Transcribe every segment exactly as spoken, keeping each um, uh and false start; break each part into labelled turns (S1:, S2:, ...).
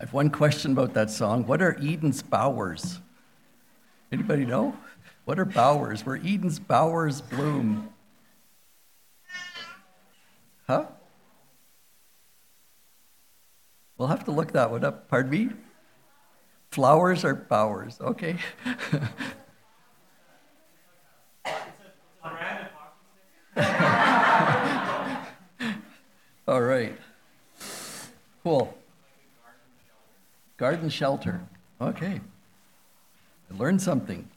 S1: have one question about that song. What are Eden's bowers? Anybody know? What are bowers? Where Eden's bowers bloom? Huh? We'll have to look that one up. Pardon me? Flowers or bowers? Okay. All right. Cool. Garden shelter. Okay. I learned something.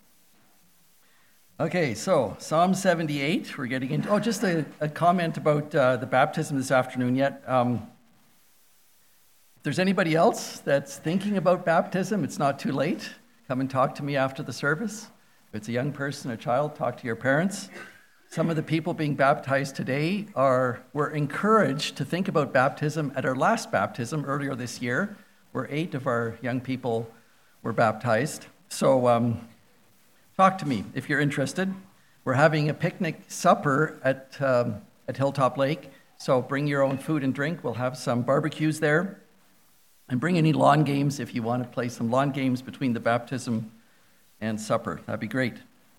S1: Okay, so Psalm seventy-eight, we're getting into, oh, just a, a comment about uh, the baptism this afternoon yet. Um, if there's anybody else that's thinking about baptism, it's not too late. Come and talk to me after the service. If it's a young person, a child, talk to your parents. Some of the people being baptized today are were encouraged to think about baptism at our last baptism earlier this year, where eight of our young people were baptized. So um, talk to me if you're interested. We're having a picnic supper at um, at Hilltop Lake, so bring your own food and drink. We'll have some barbecues there. And bring any lawn games if you want to play some lawn games between the baptism and supper. That'd be great.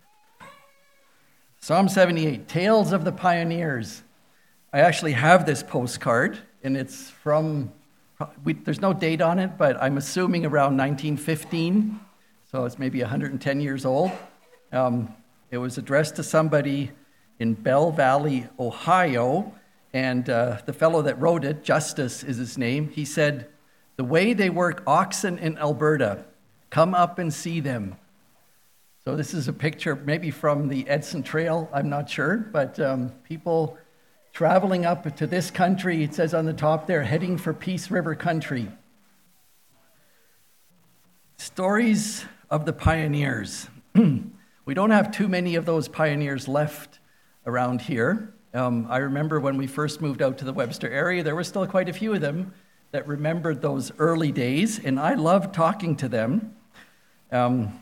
S1: Psalm seventy-eight, Tales of the Pioneers. I actually have this postcard, and it's from, we, there's no date on it, but I'm assuming around nineteen fifteen, so it's maybe one hundred ten years old. Um, it was addressed to somebody in Bell Valley, Ohio, and uh, the fellow that wrote it, Justice is his name, he said, "The way they work oxen in Alberta, come up and see them." So this is a picture maybe from the Edson Trail, I'm not sure, but um, people traveling up to this country, it says on the top there, heading for Peace River country. Stories of the pioneers. We don't have too many of those pioneers left around here. Um, I remember when we first moved out to the Webster area, there were still quite a few of them that remembered those early days, and I loved talking to them. Um,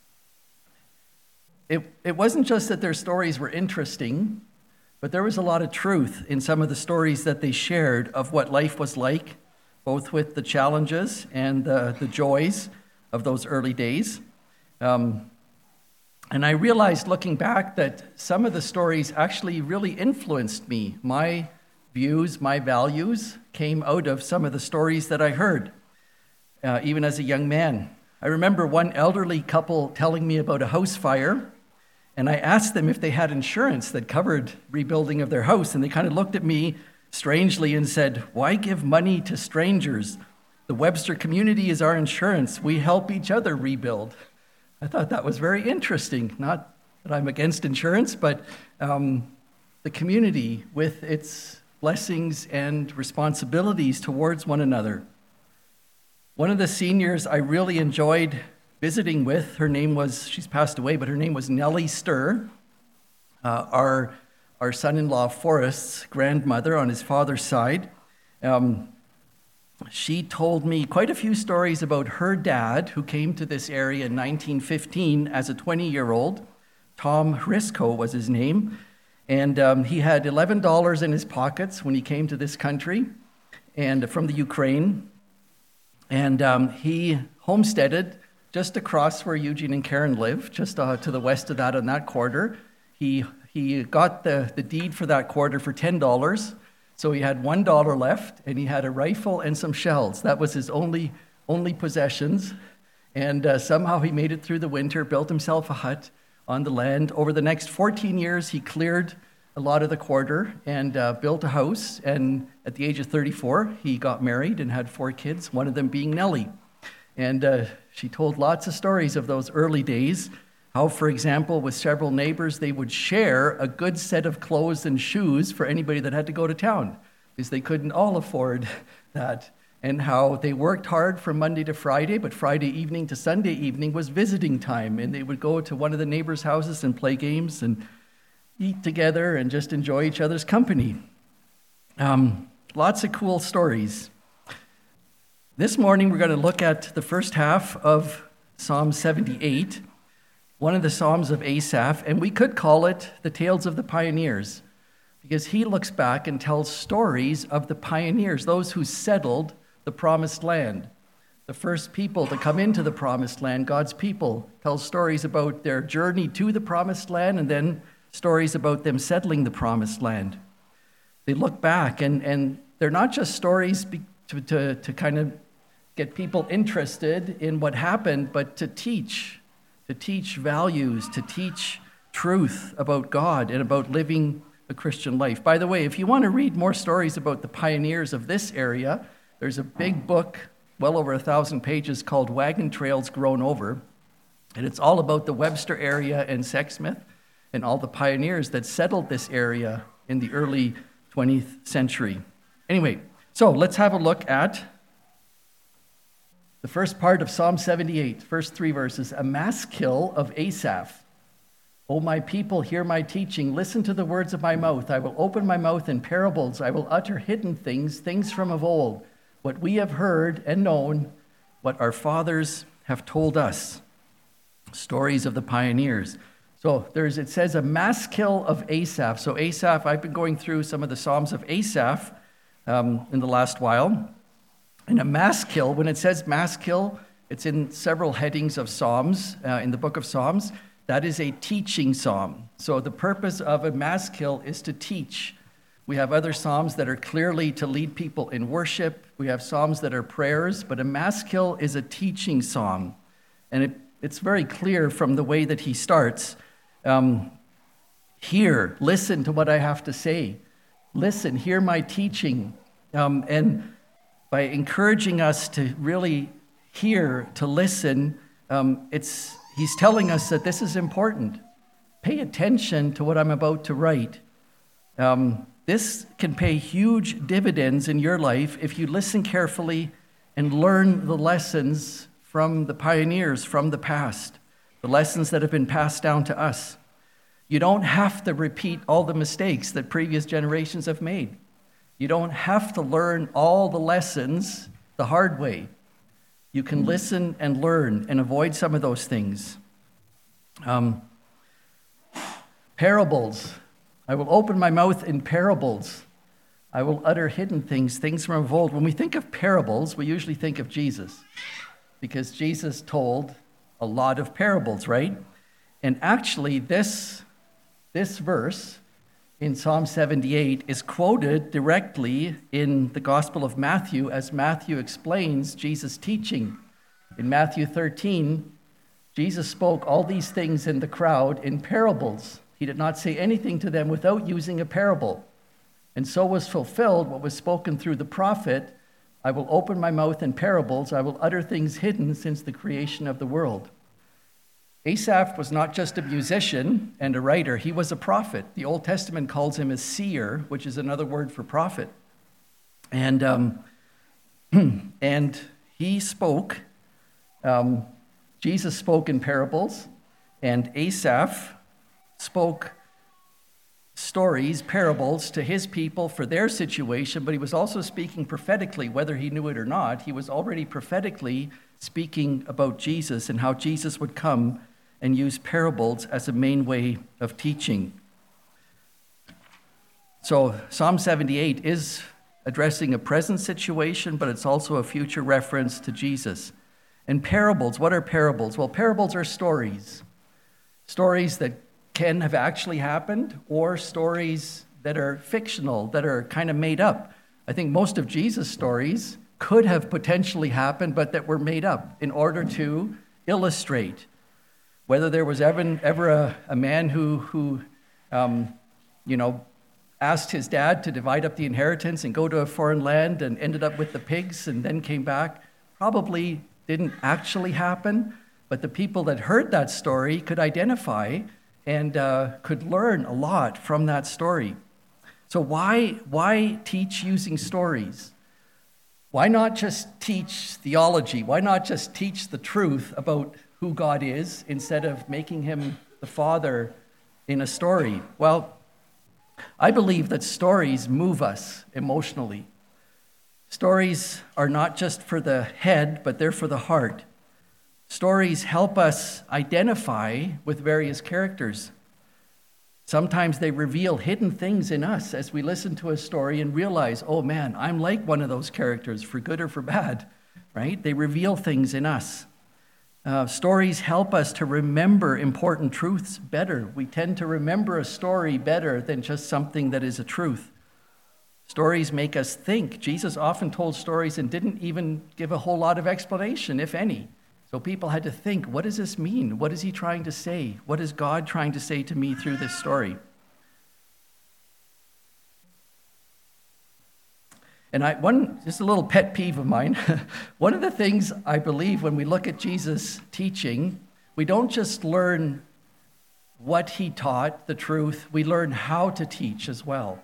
S1: it, it wasn't just that their stories were interesting, but there was a lot of truth in some of the stories that they shared of what life was like, both with the challenges and the, the joys of those early days. Um, and I realized looking back that some of the stories actually really influenced me. My views, my values came out of some of the stories that I heard, uh, even as a young man. I remember one elderly couple telling me about a house fire, and I asked them if they had insurance that covered rebuilding of their house, and they kind of looked at me strangely and said, "Why give money to strangers? The Webster community is our insurance. We help each other rebuild." I thought that was very interesting. Not that I'm against insurance, but um, the community with its blessings and responsibilities towards one another. One of the seniors I really enjoyed visiting with, her name was, she's passed away, but her name was Nellie Sturr, uh, our, our son-in-law Forrest's grandmother on his father's side. Um, she told me quite a few stories about her dad, who came to this area in nineteen fifteen as a twenty-year-old. Tom Hrisco was his name. And um, he had eleven dollars in his pockets when he came to this country, and from the Ukraine. And um, he homesteaded just across where Eugene and Karen live, just uh, to the west of that on that quarter. He he got the, the deed for that quarter for ten dollars, so he had one dollar left, and he had a rifle and some shells. That was his only only possessions. And uh, somehow he made it through the winter, built himself a hut on the land. Over the next fourteen years, he cleared a lot of the quarter and uh, built a house. And at the age of thirty-four, he got married and had four kids, one of them being Nellie. And uh, she told lots of stories of those early days, how, for example, with several neighbors, they would share a good set of clothes and shoes for anybody that had to go to town, because they couldn't all afford that. And how they worked hard from Monday to Friday, but Friday evening to Sunday evening was visiting time, and they would go to one of the neighbors' houses and play games and eat together and just enjoy each other's company. Um, lots of cool stories. This morning we're going to look at the first half of Psalm seventy-eight, one of the Psalms of Asaph, and we could call it the Tales of the Pioneers, because he looks back and tells stories of the pioneers, those who settled the promised land. the first people to come into the promised land, God's people, tells stories about their journey to the promised land and then stories about them settling the promised land. They look back, and, and they're not just stories be, to, to, to kind of get people interested in what happened, but to teach, to teach values, to teach truth about God and about living a Christian life. By the way, if you want to read more stories about the pioneers of this area, there's a big book, well over a thousand pages, called Wagon Trails Grown Over, and it's all about the Webster area and Sexsmith and all the pioneers that settled this area in the early twentieth century. Anyway, so let's have a look at the first part of Psalm seventy-eight, first three verses. A maskil of Asaph. O my people, hear my teaching. Listen to the words of my mouth. I will open my mouth in parables. I will utter hidden things, things from of old, what we have heard and known, what our fathers have told us. Stories of the pioneers. So there's, it says a maskil of Asaph. So Asaph, I've been going through some of the Psalms of Asaph um, in the last while. And a maskil, when it says maskil, it's in several headings of Psalms, uh, in the book of Psalms. That is a teaching psalm. So the purpose of a maskil is to teach. We have other psalms that are clearly to lead people in worship. We have psalms that are prayers, but a maskil is a teaching psalm. And it, it's very clear from the way that he starts. Um, hear, listen to what I have to say. Listen, hear my teaching. Um, and by encouraging us to really hear, to listen, um, it's he's telling us that this is important. Pay attention to what I'm about to write. Um, this can pay huge dividends in your life if you listen carefully and learn the lessons from the pioneers from the past, the lessons that have been passed down to us. You don't have to repeat all the mistakes that previous generations have made. You don't have to learn all the lessons the hard way. You can listen and learn and avoid some of those things. Um, parables. I will open my mouth in parables. I will utter hidden things, things from of old. When we think of parables, we usually think of Jesus, because Jesus told a lot of parables, right? And actually, this, this verse in Psalm seventy-eight is quoted directly in the Gospel of Matthew as Matthew explains Jesus' teaching. In Matthew thirteen, Jesus spoke all these things in the crowd in parables. He did not say anything to them without using a parable. And so was fulfilled what was spoken through the prophet, I will open my mouth in parables, I will utter things hidden since the creation of the world. Asaph was not just a musician and a writer, he was a prophet. The Old Testament calls him a seer, which is another word for prophet. And um, and he spoke, um, Jesus spoke in parables, and Asaph spoke stories, parables to his people for their situation, but he was also speaking prophetically, whether he knew it or not. He was already prophetically speaking about Jesus and how Jesus would come and use parables as a main way of teaching. So Psalm seventy-eight is addressing a present situation, but it's also a future reference to Jesus. And parables, what are parables? Well, parables are stories. Stories that can have actually happened, or stories that are fictional, that are kind of made up. I think most of Jesus' stories could have potentially happened, but that were made up in order to illustrate. Whether there was ever, ever a, a man who, who um, you know, asked his dad to divide up the inheritance and go to a foreign land and ended up with the pigs and then came back, probably didn't actually happen, but the people that heard that story could identify and uh, could learn a lot from that story. So why, why teach using stories? Why not just teach theology? Why not just teach the truth about who God is instead of making him the Father in a story? Well, I believe that stories move us emotionally. Stories are not just for the head, but they're for the heart. Stories help us identify with various characters. Sometimes they reveal hidden things in us as we listen to a story and realize, oh man, I'm like one of those characters, for good or for bad, right? They reveal things in us. Uh, stories help us to remember important truths better. We tend to remember a story better than just something that is a truth. Stories make us think. Jesus often told stories and didn't even give a whole lot of explanation, if any. So people had to think, what does this mean? What is he trying to say? What is God trying to say to me through this story? And I, one, just a little pet peeve of mine, one of the things I believe when we look at Jesus' teaching, we don't just learn what he taught, the truth, we learn how to teach as well.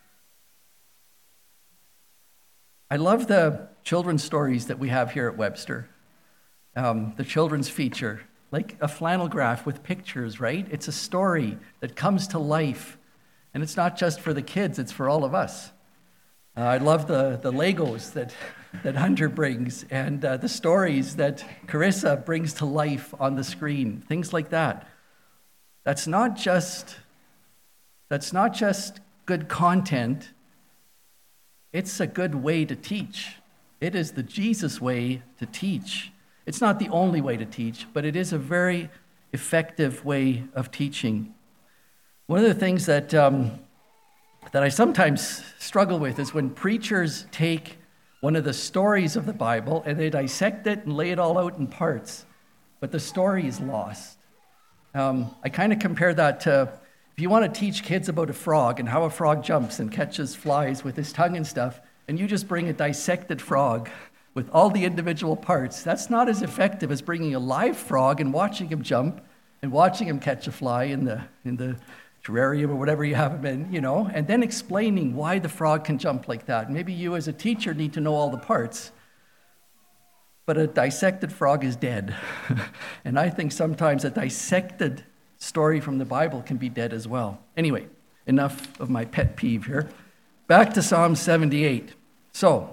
S1: I love the children's stories that we have here at Webster, um, the children's feature, like a flannel graph with pictures, right? It's a story that comes to life, and it's not just for the kids, it's for all of us. Uh, I love the, the Legos that, that Hunter brings and uh, the stories that Carissa brings to life on the screen, things like that. That's not just, that's not just good content. It's a good way to teach. It is the Jesus way to teach. It's not the only way to teach, but it is a very effective way of teaching. One of the things that um, that I sometimes struggle with is when preachers take one of the stories of the Bible and they dissect it and lay it all out in parts, but the story is lost. Um, I kind of compare that to if you want to teach kids about a frog and how a frog jumps and catches flies with his tongue and stuff, and you just bring a dissected frog with all the individual parts, that's not as effective as bringing a live frog and watching him jump and watching him catch a fly in the in the terrarium or whatever you have him in, you know, and then explaining why the frog can jump like that. Maybe you as a teacher need to know all the parts, but a dissected frog is dead. And I think sometimes a dissected story from the Bible can be dead as well. Anyway, enough of my pet peeve here. Back to Psalm seventy-eight. So,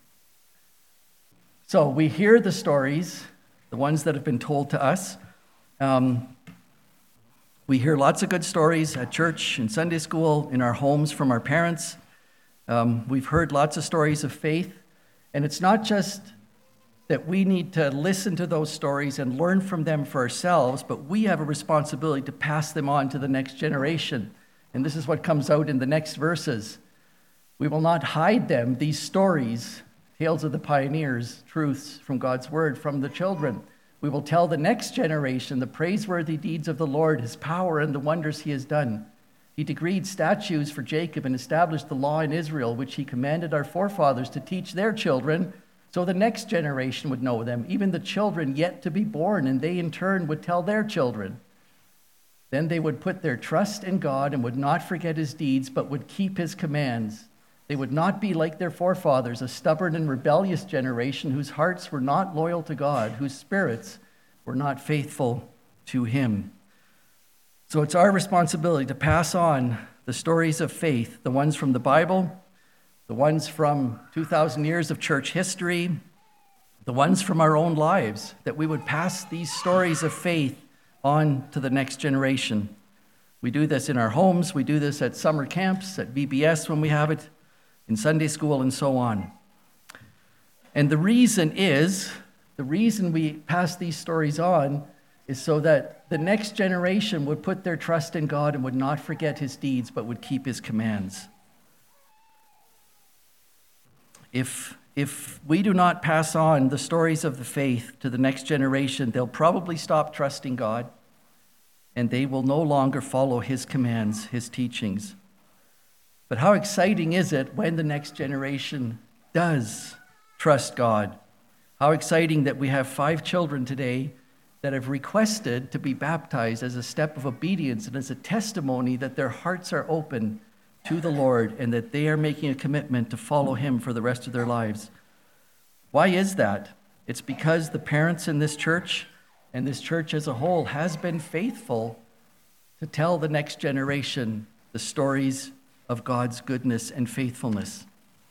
S1: so we hear the stories, the ones that have been told to us. Um, We hear lots of good stories at church, in Sunday school, in our homes from our parents. Um, we've heard lots of stories of faith. And it's not just that we need to listen to those stories and learn from them for ourselves, but we have a responsibility to pass them on to the next generation. And this is what comes out in the next verses. We will not hide them, these stories, tales of the pioneers, truths from God's word, from the children. We will tell the next generation the praiseworthy deeds of the Lord, his power and the wonders he has done. He decreed statutes for Jacob and established the law in Israel, which he commanded our forefathers to teach their children, so the next generation would know them, even the children yet to be born, and they in turn would tell their children. Then they would put their trust in God and would not forget his deeds, but would keep his commands. They would not be like their forefathers, a stubborn and rebellious generation whose hearts were not loyal to God, whose spirits were not faithful to him. So it's our responsibility to pass on the stories of faith, the ones from the Bible, the ones from two thousand years of church history, the ones from our own lives, that we would pass these stories of faith on to the next generation. We do this in our homes, we do this at summer camps, at V B S when we have it, in Sunday school, and so on. And the reason is, the reason we pass these stories on is so that the next generation would put their trust in God and would not forget his deeds, but would keep his commands. If, if we do not pass on the stories of the faith to the next generation, they'll probably stop trusting God, and they will no longer follow his commands, his teachings. But how exciting is it when the next generation does trust God? How exciting that we have five children today that have requested to be baptized as a step of obedience and as a testimony that their hearts are open to the Lord and that they are making a commitment to follow him for the rest of their lives. Why is that? It's because the parents in this church and this church as a whole has been faithful to tell the next generation the stories of God's goodness and faithfulness.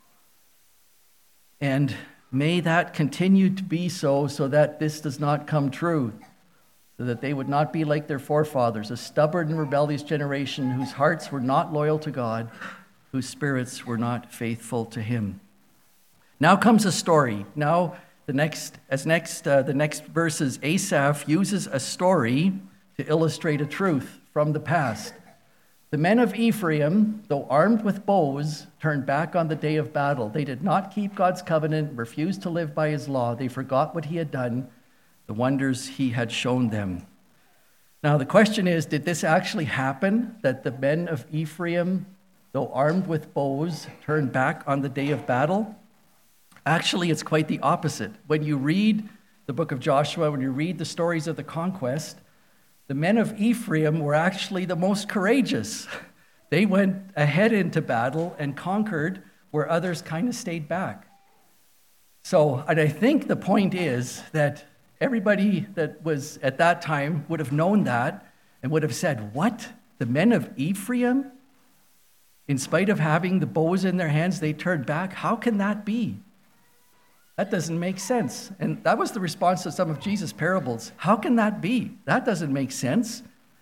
S1: And may that continue to be so, so that this does not come true, so that they would not be like their forefathers, a stubborn and rebellious generation whose hearts were not loyal to God, whose spirits were not faithful to him. Now comes a story. Now the next, as next, uh, the next verses, Asaph uses a story to illustrate a truth from the past. The men of Ephraim, though armed with bows, turned back on the day of battle. They did not keep God's covenant, refused to live by his law. They forgot what he had done, the wonders he had shown them. Now, the question is, did this actually happen, that the men of Ephraim, though armed with bows, turned back on the day of battle? Actually, it's quite the opposite. When you read the book of Joshua, when you read the stories of the conquest, the men of Ephraim were actually the most courageous. They went ahead into battle and conquered where others kind of stayed back. So, and I think the point is that everybody that was at that time would have known that and would have said, what? The men of Ephraim? In spite of having the bows in their hands, they turned back? How can that be? That doesn't make sense. And that was the response to some of Jesus' parables. How can that be? That doesn't make sense.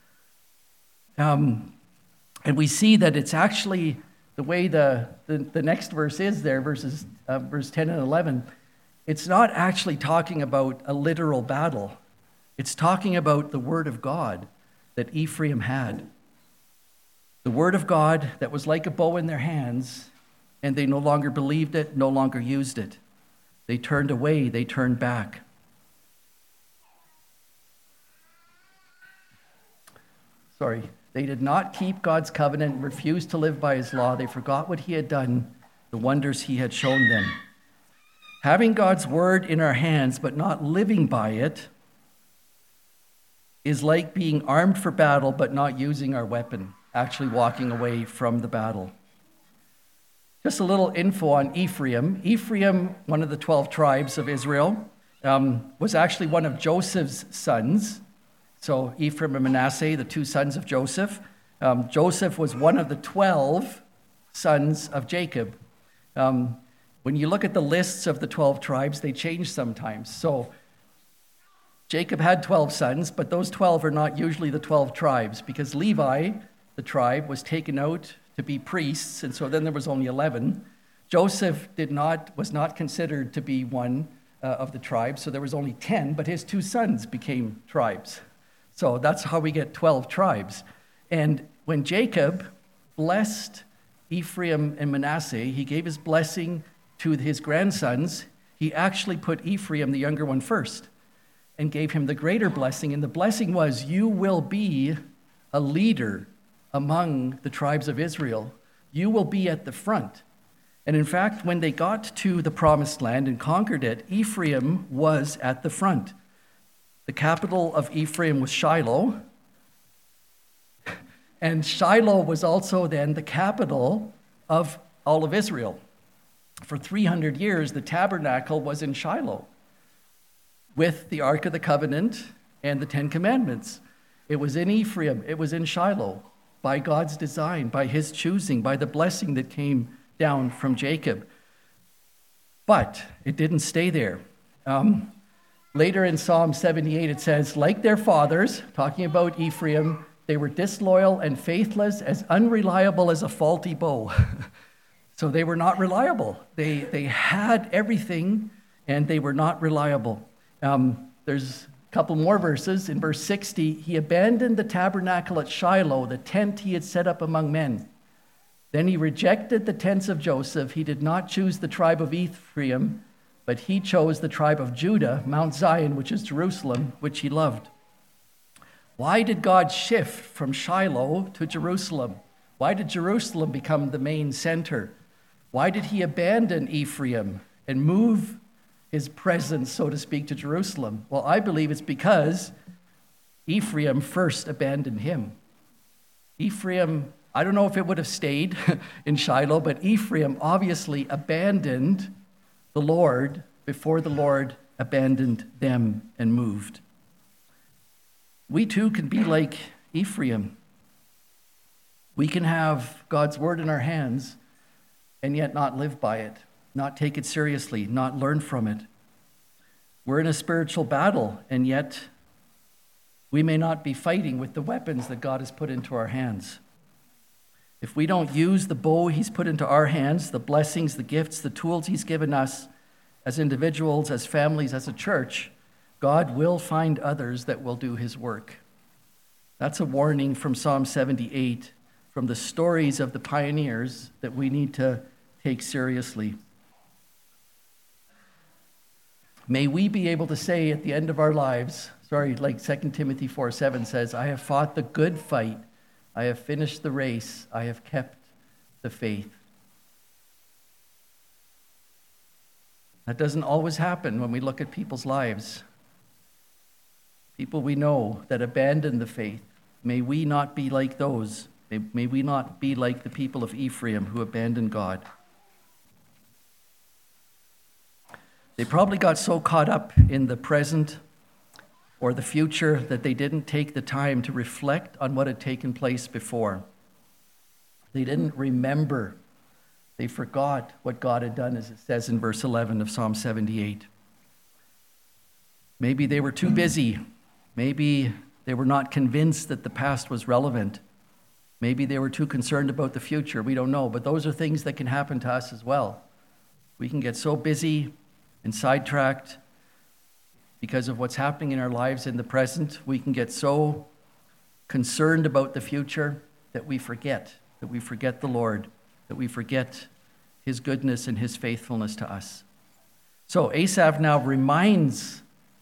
S1: Um, and we see that it's actually the way the, the, the next verse is there, verses uh, verse ten and eleven. It's not actually talking about a literal battle. It's talking about the word of God that Ephraim had. The word of God that was like a bow in their hands, and they no longer believed it, no longer used it. They turned away, they turned back. Sorry. They did not keep God's covenant, refused to live by his law. They forgot what he had done, the wonders he had shown them. Having God's word in our hands but not living by it is like being armed for battle but not using our weapon, actually walking away from the battle. Just a little info on Ephraim. Ephraim, one of the twelve tribes of Israel, um, was actually one of Joseph's sons. So Ephraim and Manasseh, the two sons of Joseph. Um, Joseph was one of the twelve sons of Jacob. Um, when you look at the lists of the twelve tribes, they change sometimes. So Jacob had twelve sons, but those twelve are not usually the twelve tribes, because Levi, the tribe, was taken out to be priests, and so then there was only eleven. Joseph did not was not considered to be one uh, of the tribes, so there was only ten, but his two sons became tribes. So that's how we get twelve tribes. And when Jacob blessed Ephraim and Manasseh, he gave his blessing to his grandsons. He actually put Ephraim, the younger one, first and gave him the greater blessing. And the blessing was, you will be a leader among the tribes of Israel. You will be at the front. And in fact, when they got to the promised land and conquered it, Ephraim was at the front. The capital of Ephraim was Shiloh. And Shiloh was also then the capital of all of Israel. For three hundred years, the tabernacle was in Shiloh with the Ark of the Covenant and the Ten Commandments. It was in Ephraim. It was in Shiloh, by God's design, by his choosing, by the blessing that came down from Jacob. But it didn't stay there. Um, later in Psalm seventy-eight, it says, like their fathers, talking about Ephraim, they were disloyal and faithless, as unreliable as a faulty bow. So they were not reliable. They, they had everything, and they were not reliable. Um, there's a couple more verses. In verse sixty, he abandoned the tabernacle at Shiloh, the tent he had set up among men. Then he rejected the tents of Joseph. He did not choose the tribe of Ephraim, but he chose the tribe of Judah, Mount Zion, which is Jerusalem, which he loved. Why did God shift from Shiloh to Jerusalem? Why did Jerusalem become the main center? Why did he abandon Ephraim and move his presence, so to speak, to Jerusalem? Well, I believe it's because Ephraim first abandoned him. Ephraim, I don't know if it would have stayed in Shiloh, but Ephraim obviously abandoned the Lord before the Lord abandoned them and moved. We too can be like Ephraim. We can have God's word in our hands and yet not live by it, not take it seriously, not learn from it. We're in a spiritual battle, and yet we may not be fighting with the weapons that God has put into our hands. If we don't use the bow he's put into our hands, the blessings, the gifts, the tools he's given us, as individuals, as families, as a church, God will find others that will do his work. That's a warning from Psalm seventy-eight, from the stories of the pioneers that we need to take seriously. May we be able to say at the end of our lives, sorry, like Second Timothy four seven says, I have fought the good fight, I have finished the race, I have kept the faith. That doesn't always happen when we look at people's lives. People we know that abandon the faith. May we not be like those. May, may we not be like the people of Ephraim who abandoned God. They probably got so caught up in the present or the future that they didn't take the time to reflect on what had taken place before. They didn't remember. They forgot what God had done, as it says in verse eleven of Psalm seventy-eight. Maybe they were too busy. Maybe they were not convinced that the past was relevant. Maybe they were too concerned about the future. We don't know. But those are things that can happen to us as well. We can get so busy and sidetracked because of what's happening in our lives in the present. We can get so concerned about the future that we forget, that we forget the Lord, that we forget his goodness and his faithfulness to us. So Asaph now reminds,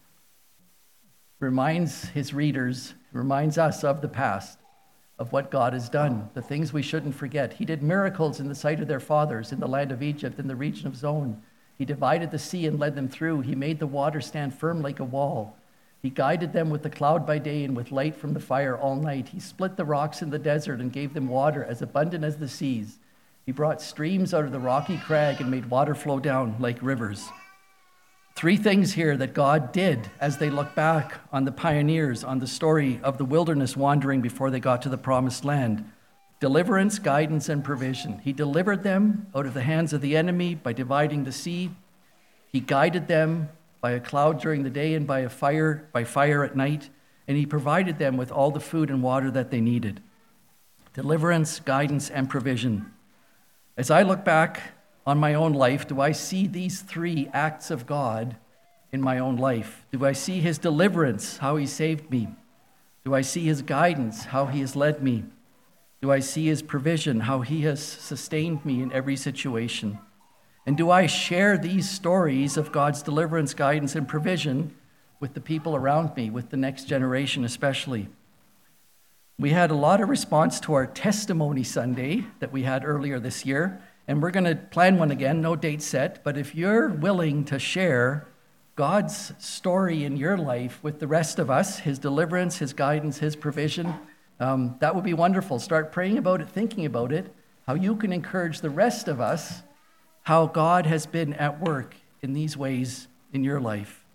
S1: reminds his readers, reminds us of the past, of what God has done, the things we shouldn't forget. He did miracles in the sight of their fathers in the land of Egypt, in the region of Zon. He divided the sea and led them through. He made the water stand firm like a wall. He guided them with the cloud by day and with light from the fire all night. He split the rocks in the desert and gave them water as abundant as the seas. He brought streams out of the rocky crag and made water flow down like rivers. Three things here that God did as they look back on the pioneers, on the story of the wilderness wandering before they got to the promised land. Deliverance, guidance, and provision. He delivered them out of the hands of the enemy by dividing the sea. He guided them by a cloud during the day and by a fire, by fire at night. And he provided them with all the food and water that they needed. Deliverance, guidance, and provision. As I look back on my own life, do I see these three acts of God in my own life? Do I see his deliverance, how he saved me? Do I see his guidance, how he has led me? Do I see his provision, how he has sustained me in every situation? And do I share these stories of God's deliverance, guidance, and provision with the people around me, with the next generation especially? We had a lot of response to our Testimony Sunday that we had earlier this year. And we're going to plan one again, no date set, but if you're willing to share God's story in your life with the rest of us, his deliverance, his guidance, his provision, um, that would be wonderful. Start praying about it, thinking about it, how you can encourage the rest of us, how God has been at work in these ways in your life.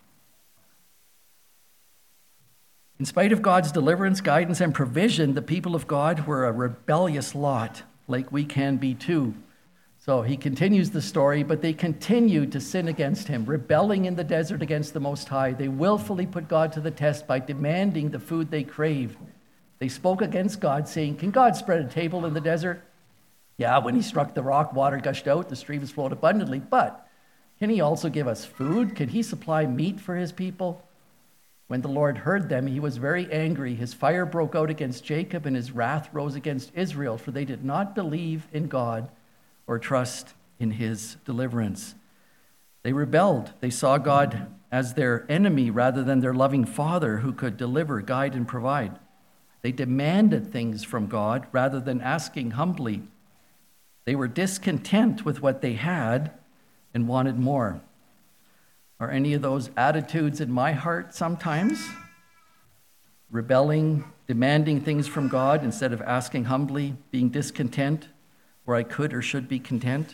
S1: In spite of God's deliverance, guidance, and provision, the people of God were a rebellious lot, like we can be too. So he continues the story, but they continued to sin against him, rebelling in the desert against the Most High. They willfully put God to the test by demanding the food they craved. They spoke against God, saying, "Can God spread a table in the desert?" Yeah, when he struck the rock, water gushed out, the streams flowed abundantly. But can he also give us food? Can he supply meat for his people? When the Lord heard them, he was very angry. His fire broke out against Jacob, and his wrath rose against Israel, for they did not believe in God or trust in his deliverance. They rebelled. They saw God as their enemy rather than their loving Father who could deliver, guide, and provide. They demanded things from God rather than asking humbly. They were discontent with what they had and wanted more. Are any of those attitudes in my heart sometimes? Rebelling, demanding things from God instead of asking humbly, being discontent where I could or should be content?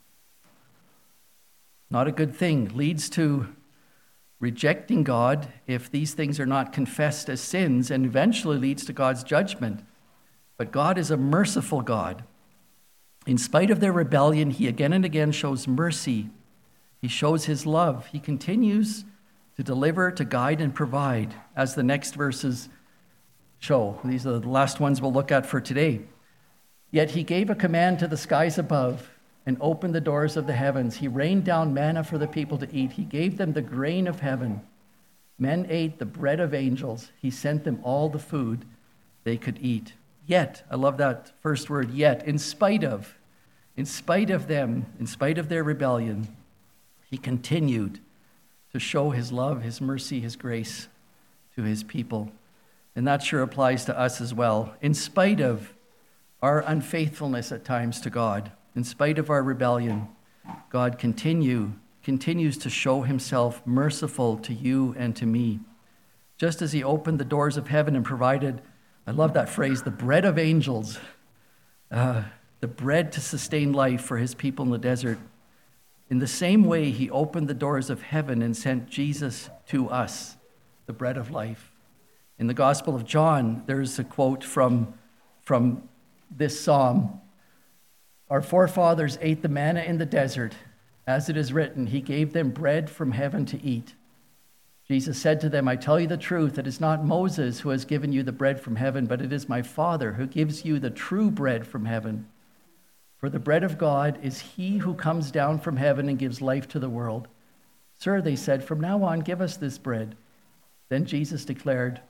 S1: Not a good thing. Leads to rejecting God if these things are not confessed as sins, and eventually leads to God's judgment. But God is a merciful God. In spite of their rebellion, he again and again shows mercy. He shows his love. He continues to deliver, to guide, and provide, as the next verses show. These are the last ones we'll look at for today. Yet he gave a command to the skies above and opened the doors of the heavens. He rained down manna for the people to eat. He gave them the grain of heaven. Men ate the bread of angels. He sent them all the food they could eat. Yet, I love that first word, yet, in spite of, in spite of them, in spite of their rebellion, he continued to show his love, his mercy, his grace to his people. And that sure applies to us as well. In spite of our unfaithfulness at times to God, in spite of our rebellion, God continue, continues to show himself merciful to you and to me. Just as he opened the doors of heaven and provided, I love that phrase, the bread of angels, uh, the bread to sustain life for his people in the desert. In the same way, he opened the doors of heaven and sent Jesus to us, the bread of life. In the Gospel of John, there's a quote from, from this psalm. Our forefathers ate the manna in the desert. As it is written, he gave them bread from heaven to eat. Jesus said to them, I tell you the truth, it is not Moses who has given you the bread from heaven, but it is my Father who gives you the true bread from heaven. For the bread of God is he who comes down from heaven and gives life to the world. Sir, they said, from now on, give us this bread. Then Jesus declared,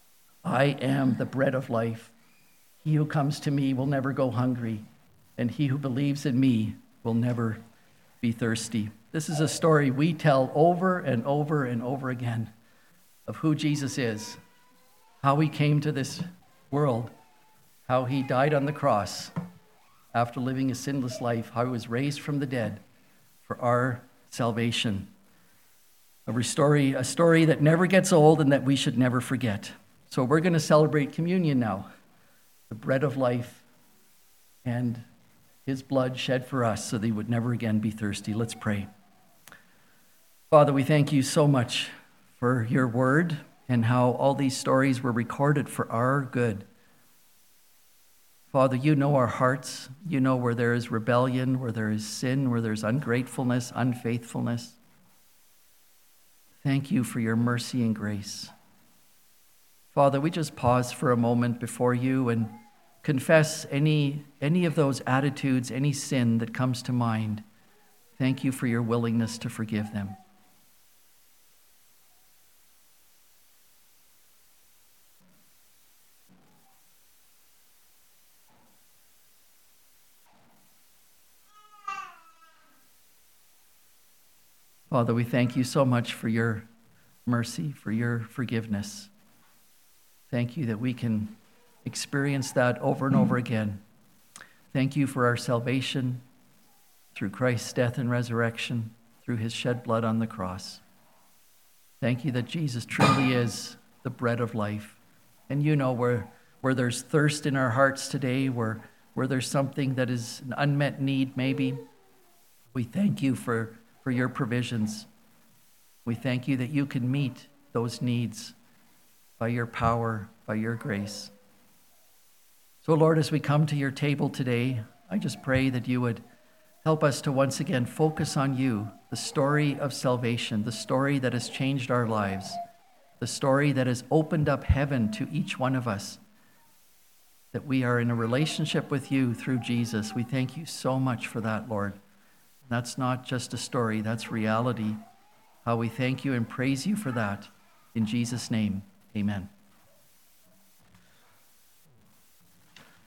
S1: I am the bread of life. He who comes to me will never go hungry, and he who believes in me will never be thirsty. This is a story we tell over and over and over again of who Jesus is, how he came to this world, how he died on the cross after living a sinless life, how he was raised from the dead for our salvation. A story, a story that never gets old and that we should never forget. So we're going to celebrate communion now, the bread of life and his blood shed for us so that he would never again be thirsty. Let's pray. Father, we thank you so much for your word and how all these stories were recorded for our good. Father, you know our hearts. You know where there is rebellion, where there is sin, where there's ungratefulness, unfaithfulness. Thank you for your mercy and grace. Father, we just pause for a moment before you and confess any, any of those attitudes, any sin that comes to mind. Thank you for your willingness to forgive them. Father, we thank you so much for your mercy, for your forgiveness. Thank you that we can experience that over and over again. Thank you for our salvation through Christ's death and resurrection, through his shed blood on the cross. Thank you that Jesus truly is the bread of life. And you know where, where there's thirst in our hearts today, where, where there's something that is an unmet need maybe, we thank you for for your provisions. We thank you that you can meet those needs by your power, by your grace. So, Lord, as we come to your table today, I just pray that you would help us to once again focus on you, the story of salvation, the story that has changed our lives, the story that has opened up heaven to each one of us, that we are in a relationship with you through Jesus. We thank you so much for that, Lord. That's not just a story, that's reality. How we thank you and praise you for that. In Jesus' name, amen.